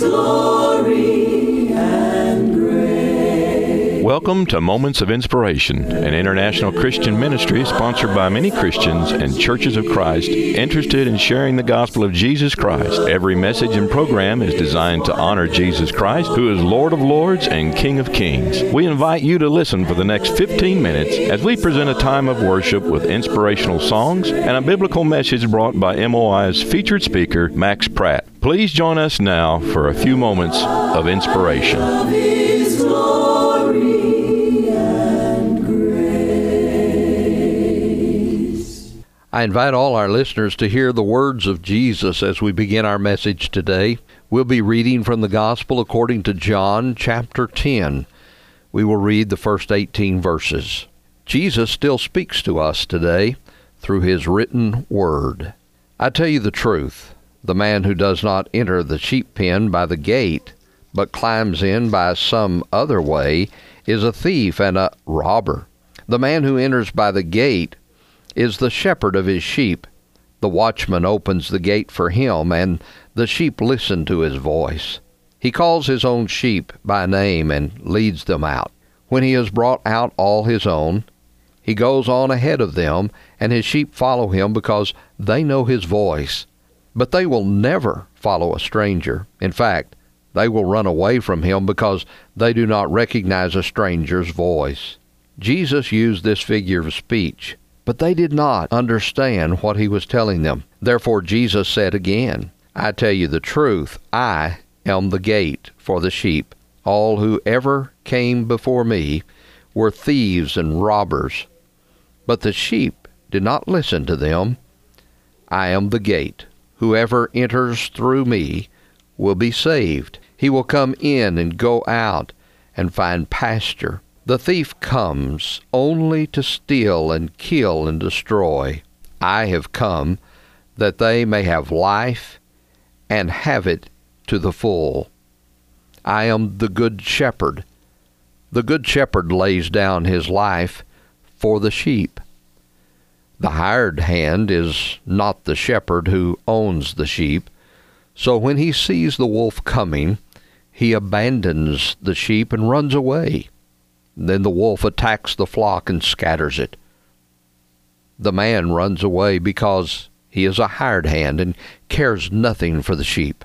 glory and grace. Welcome to Moments of Inspiration, an international Christian ministry sponsored by many Christians and churches of Christ interested in sharing the gospel of Jesus Christ. Every message and program is designed to honor Jesus Christ, who is Lord of Lords and King of Kings. We invite you to listen for the next 15 minutes as we present a time of worship with inspirational songs and a biblical message brought by MOI's featured speaker, Max Pratt. Please join us now for a few moments of inspiration. I invite all our listeners to hear the words of Jesus as we begin our message today. We'll be reading from the Gospel according to John, chapter 10. We will read the first 18 verses. Jesus still speaks to us today through his written word. I tell you the truth. The man who does not enter the sheep pen by the gate, but climbs in by some other way, is a thief and a robber. The man who enters by the gate is the shepherd of his sheep. The watchman opens the gate for him, and the sheep listen to his voice. He calls his own sheep by name and leads them out. When he has brought out all his own, he goes on ahead of them, and his sheep follow him because they know his voice. But they will never follow a stranger. In fact, they will run away from him because they do not recognize a stranger's voice. Jesus used this figure of speech, but they did not understand what he was telling them. Therefore Jesus said again, I tell you the truth, I am the gate for the sheep. All who ever came before me were thieves and robbers, but the sheep did not listen to them. I am the gate. Whoever enters through me will be saved. He will come in and go out and find pasture. The thief comes only to steal and kill and destroy. I have come that they may have life and have it to the full. I am the good shepherd. The good shepherd lays down his life for the sheep. The hired hand is not the shepherd who owns the sheep. So when he sees the wolf coming, he abandons the sheep and runs away. Then the wolf attacks the flock and scatters it. The man runs away because he is a hired hand and cares nothing for the sheep.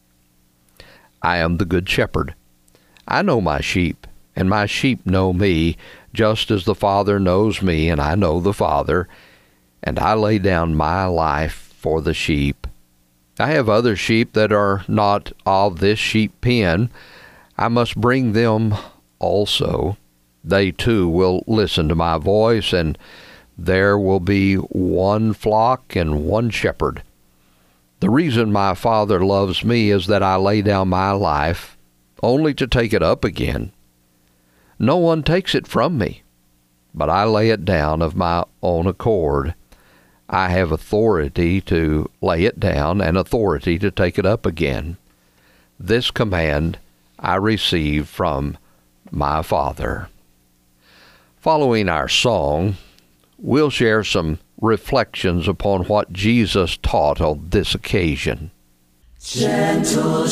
I am the good shepherd. I know my sheep, and my sheep know me, just as the Father knows me, and I know the Father, and I lay down my life for the sheep. I have other sheep that are not of this sheep pen. I must bring them also. They too will listen to my voice, and there will be one flock and one shepherd. The reason my Father loves me is that I lay down my life only to take it up again. No one takes it from me, but I lay it down of my own accord. I have authority to lay it down and authority to take it up again. This command I received from my Father. Following our song, we'll share some reflections upon what Jesus taught on this occasion. Gentle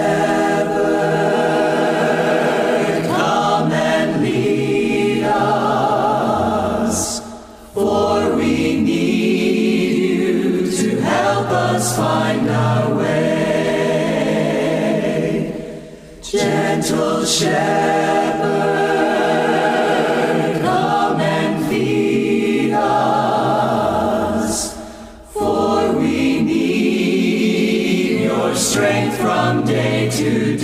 shepherd, come and lead us, for we need you to help us find our way. Gentle shepherd, come and feed us, for we need your strength from day to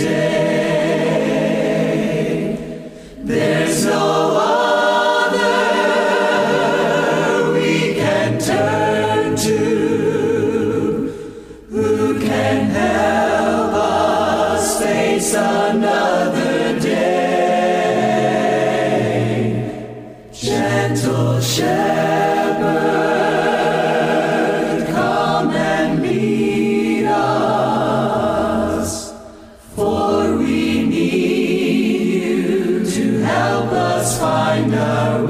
day. There's no other we can turn to who can help us face another day. Gentle shepherd, come and lead us, for we need you to help us find our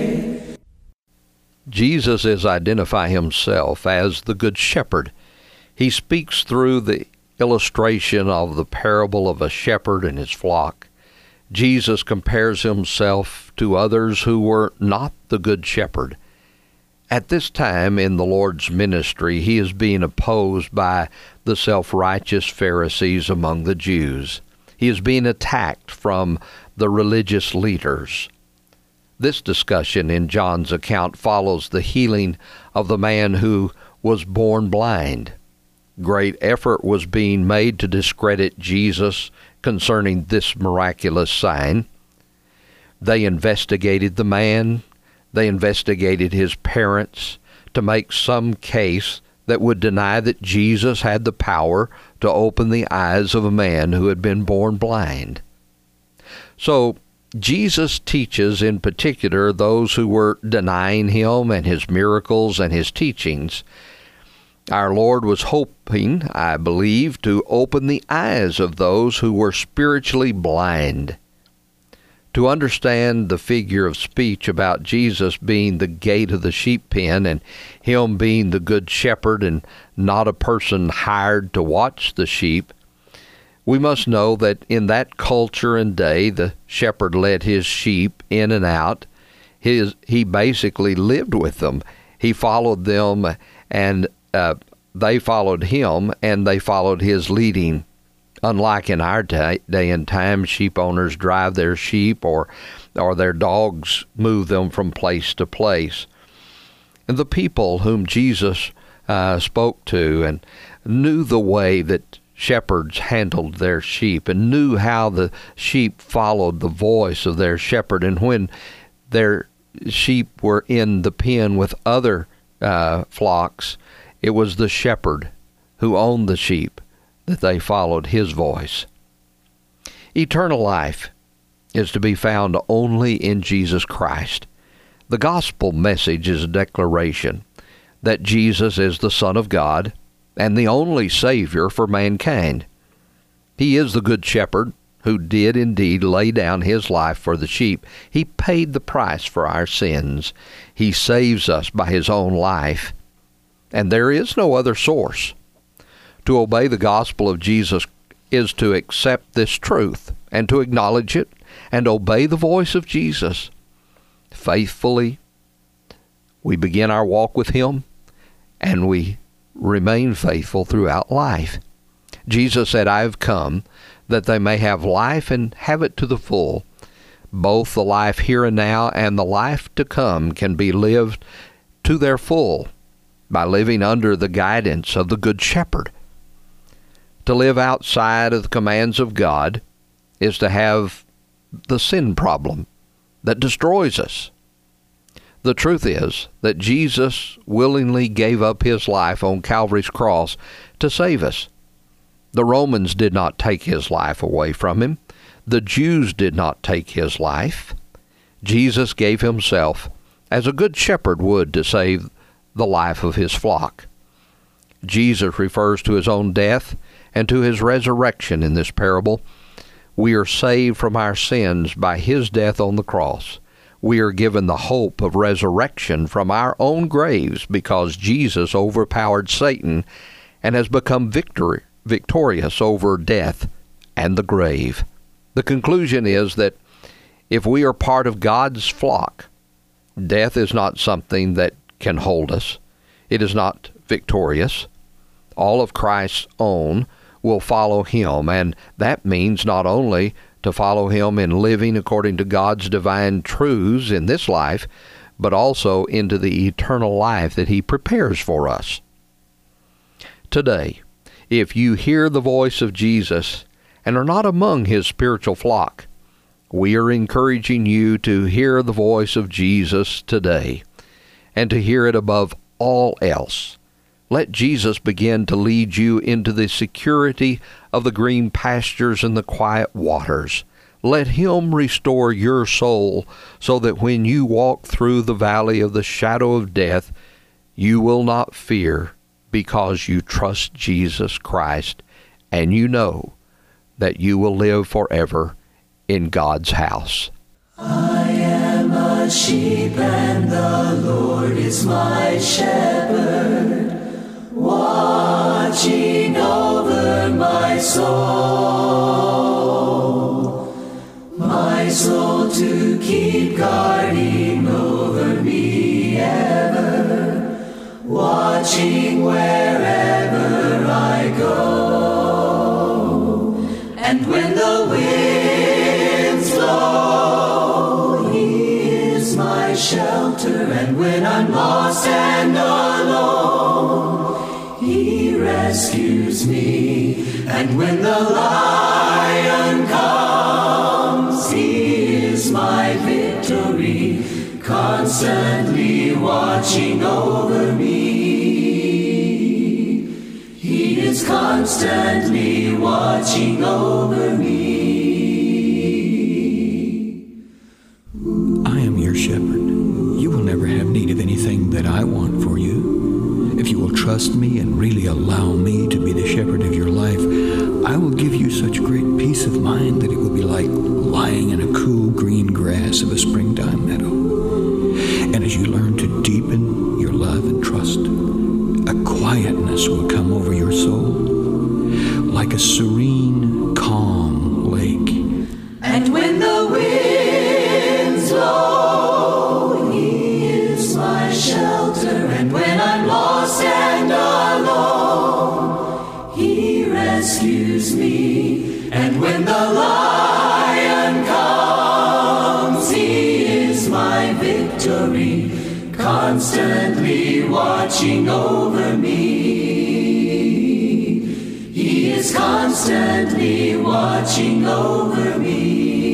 way. Jesus is identifying himself as the Good Shepherd. He speaks through the illustration of the parable of a shepherd and his flock. Jesus compares himself to others who were not the good shepherd. At this time in the Lord's ministry, he is being opposed by the self-righteous Pharisees among the Jews. He is being attacked from the religious leaders. This discussion in John's account follows the healing of the man who was born blind. Great effort was being made to discredit Jesus concerning this miraculous sign. They investigated the man. They investigated his parents to make some case that would deny that Jesus had the power to open the eyes of a man who had been born blind. So, Jesus teaches in particular those who were denying him and his miracles and his teachings. Our Lord was hoping, I believe, to open the eyes of those who were spiritually blind. To understand the figure of speech about Jesus being the gate of the sheep pen and him being the good shepherd and not a person hired to watch the sheep, we must know that in that culture and day, the shepherd led his sheep in and out. He basically lived with them. He followed them, and they followed him, and they followed his leading. Unlike in our day and time, sheep owners drive their sheep or their dogs move them from place to place. And the people whom Jesus spoke to and knew the way that shepherds handled their sheep and knew how the sheep followed the voice of their shepherd. And when their sheep were in the pen with other flocks, it was the shepherd who owned the sheep that they followed his voice. Eternal life is to be found only in Jesus Christ. The gospel message is a declaration that Jesus is the Son of God and the only Savior for mankind. He is the Good Shepherd who did indeed lay down his life for the sheep. He paid the price for our sins. He saves us by his own life. And there is no other source. To obey the gospel of Jesus is to accept this truth and to acknowledge it and obey the voice of Jesus. Faithfully, we begin our walk with him and we remain faithful throughout life. Jesus said, I have come that they may have life and have it to the full. Both the life here and now and the life to come can be lived to their full by living under the guidance of the Good Shepherd. To live outside of the commands of God is to have the sin problem that destroys us. The truth is that Jesus willingly gave up his life on Calvary's cross to save us. The Romans did not take his life away from him. The Jews did not take his life. Jesus gave himself as a good shepherd would to save the life of his flock. Jesus refers to his own death and to his resurrection in this parable. We are saved from our sins by his death on the cross. We are given the hope of resurrection from our own graves because Jesus overpowered Satan and has become victorious over death and the grave. The conclusion is that if we are part of God's flock, death is not something that can hold us. It is not victorious. All of Christ's own will follow him, and that means not only to follow him in living according to God's divine truths in this life, but also into the eternal life that he prepares for us. Today, if you hear the voice of Jesus and are not among his spiritual flock, we are encouraging you to hear the voice of Jesus today and to hear it above all else. Let Jesus begin to lead you into the security of the green pastures and the quiet waters. Let him restore your soul so that when you walk through the valley of the shadow of death, you will not fear because you trust Jesus Christ and you know that you will live forever in God's house. I am a sheep and the Lord is my shepherd. What watching over my soul to keep guarding over me ever, watching wherever I go. And when the winds blow, He is my shelter, and when I'm lost and alone, He rescues me. And when the lion comes, He is my victory, constantly watching over me. He is constantly watching over me. I am your shepherd. You will never have need of anything that I want for you. If you will trust me and really allow me to be the shepherd of your life, I will give you such great peace of mind that it will be like lying in a cool green grass of a springtime meadow. And as you learn to deepen your love and trust, a quietness will come over your soul, like a serene, calm lake. And when the winds blow, He is my shelter, and when I'm lost and alone, He rescues me. And when the lion comes, He is my victory, constantly watching over me. He is constantly watching over me.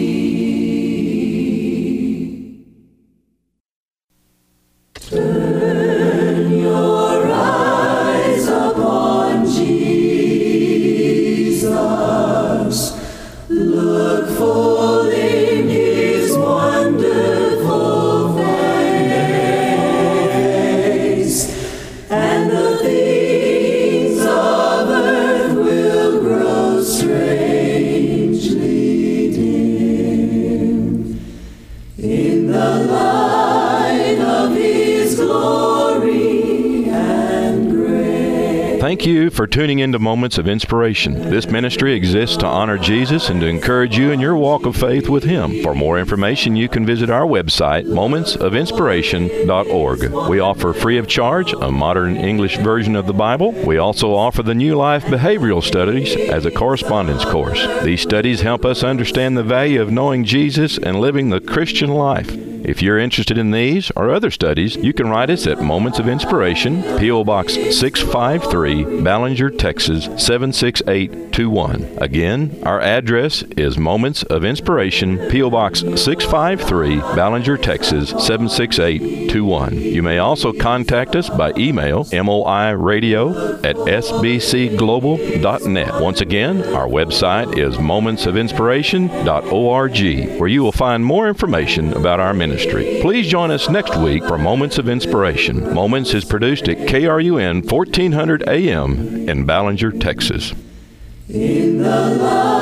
Turn your eyes upon Jesus. Look full in His wonderful face, and the things of earth will grow strangely dim in the light of His glory and grace. Thank you for tuning into Moments of Inspiration. This ministry exists to honor Jesus and to encourage you in your walk of faith with Him. For more information, you can visit our website, momentsofinspiration.org. We offer free of charge a modern English version of the Bible. We also offer the New Life Behavioral Studies as a correspondence course. These studies help us understand the value of knowing Jesus and living the Christian life. If you're interested in these or other studies, you can write us at Moments of Inspiration, P.O. Box 653, Ballinger, Texas 76821. Again, our address is Moments of Inspiration, P.O. Box 653, Ballinger, Texas 76821. You may also contact us by email, moiradio@sbcglobal.net. Once again, our website is momentsofinspiration.org, where you will find more information about our ministry. Please join us next week for Moments of Inspiration. Moments is produced at KRUN 1400 AM in Ballinger, Texas. In the light